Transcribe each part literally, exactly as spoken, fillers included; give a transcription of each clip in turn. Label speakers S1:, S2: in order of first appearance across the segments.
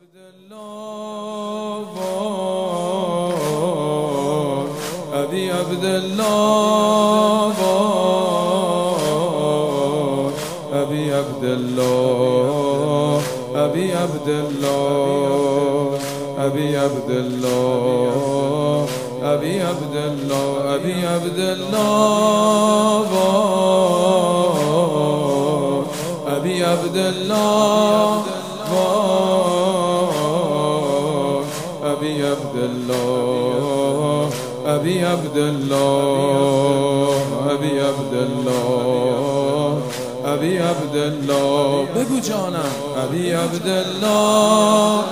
S1: عبدالله ابی عبدالله ابی عبدالله ابی عبدالله ابی عبدالله ابی عبدالله ابی عبدالله ابی عبدالله ابی عبدالله ابی عبدالله ابی عبدالله ابی عبدالله بگو جانم ابی عبدالله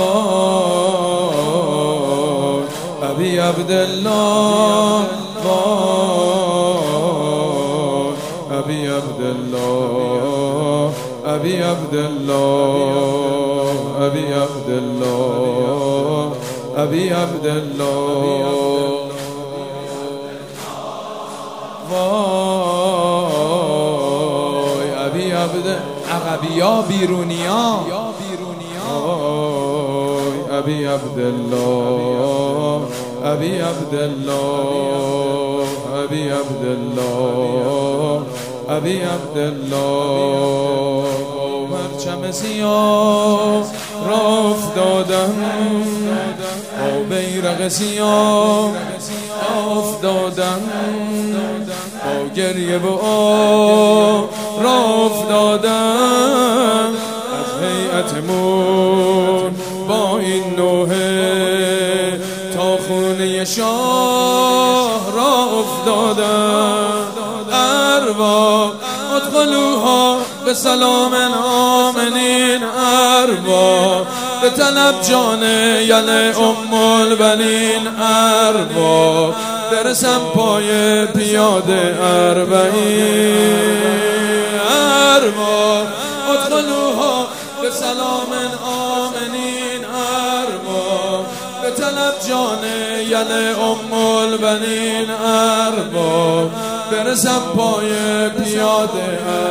S1: ابی عبدالله ابی عبدالله ابی عبدالله ابی عبدالله ابی عبدالله وای ابی عبد عقبیا بیرونیا وای ابی عبدالله ابی عبدالله ابی عبدالله ابی عبدالله پرچم سیاه را افتادم با بیرق سیاه افتادم با گریه و آه را افتادم از هیئتمون با این نوحه تا خونه شاه را افتادم ارواح ادخلوها به سلام آمنین ارواح به طلب جان یل ام البنین ارواح برسم پای پیاده اربعین ارواح ادخلوها به سلام آمنین ارواح به طلب جان یل ام البنین ارواح برسم پای پیاده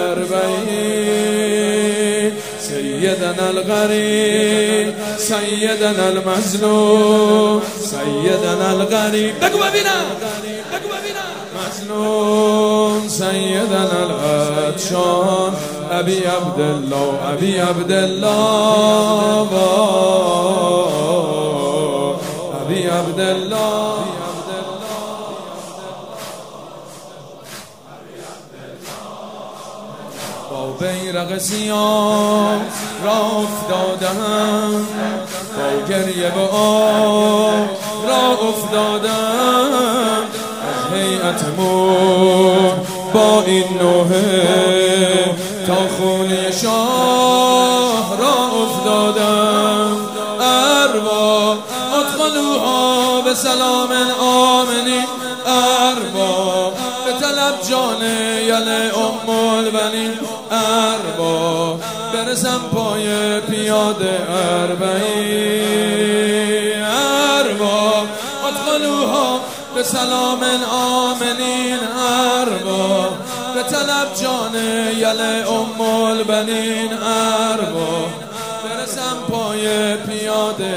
S1: اربعین سیدنا الغریب سیدنا المظلوم سیدنا الغریب بگو ببینم بگو ببینم مظلوم سیدنا العطشان ابی عبدالله ابی عبدالله ابی عبدالله با بیرق سیاه را افتادم با گریه و آه را افتادم از هیئتمون با این نوحه تا خونه شاه را افتادم ارواح ادخلوها به سلام آمنین ارواح به طلب جان یل ام البنین ارواح برسم پای پیاده اربعین ارواح ادخلوها به سلام آمنین ارواح به طلب جان یل ام البنین ارواح برسم پای پیاده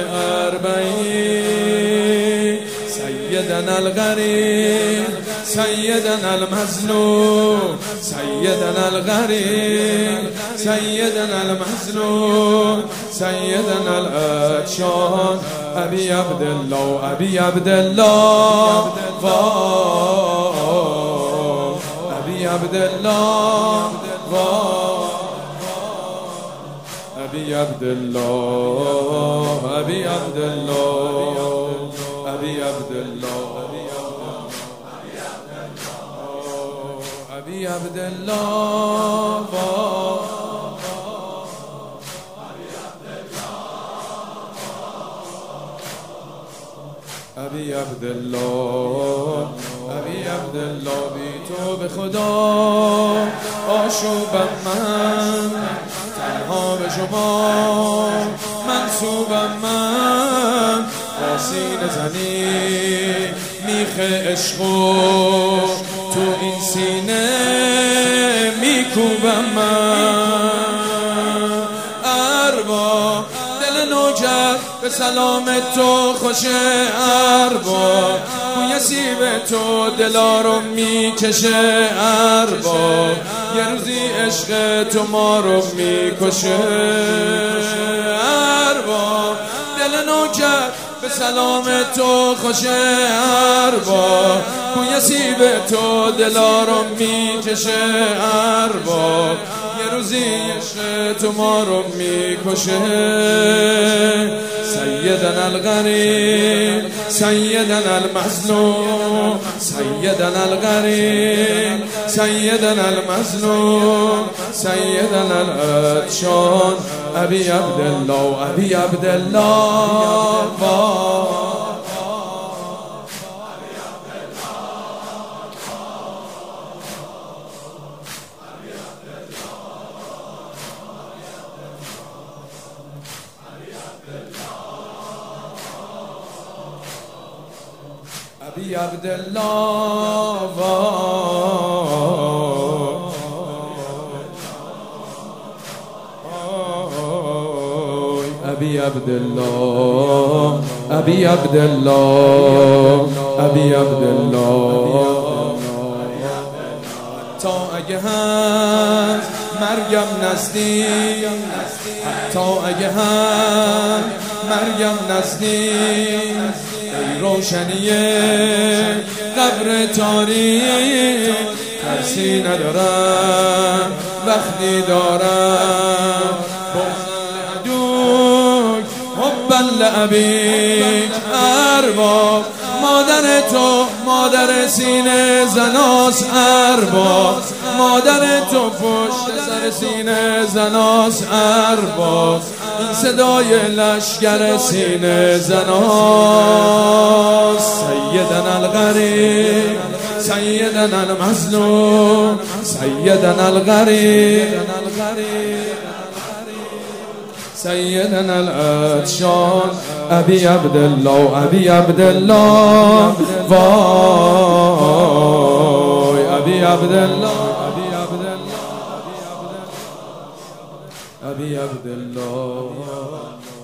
S1: اربعین سیدنا الغریب سیدنا المظلوم سیدنا الغریب سیدنا المظلوم سیدنا العطشان ابی عبدالله ابی عبدالله ابی عبدالله ابی عبدالله ابی عبدالله ابی عبدالله ابی عبدالله ابی عبدالله ابی عبدالله بی تو به خدا آشوبم من تنها به شما منصوبم من با سینه زنی میخ عشقو تو این سینه میکوبم من ارواح دل نوکر به سلام تو خوشه ارباب، بوی سیب تو دلا رو میکشه ارباب، یه روزی عشق تو ما رو میکشه ارباب. دل نوکر به سلام تو خوشه ارباب، بوی سیب تو دلا رو میکشه ارباب، یه روزی عشق تو ما رو میکشه. سیدنا الغریب سیدنا المظلوم سیدنا الغریب سیدنا المظلوم سیدنا العطشان ابی عبدالله ابی عبدالله. ابی عبدالله ابی عبدالله ابی عبدالله ابی عبدالله. تا اگه هم مرگم نزدیک، تا اگه هم مرگم نزدیک، ای روشنی قبر تاریک، ترسی ندارم وقتی دارم بغض حبا لابیک ارباب. مادر تو مادر سینه زناس ارباب، مادر تو پشت سر سینه زناس ارباب، این صدای لشگر سینه زناس. سیدنا الغریب سیدنا المظلوم سیدنا الغریب سیدنا العطشان ابی عبدالله ابی عبدالله. وای ابی عبدالله ابی عبدالله ابی عبدالله.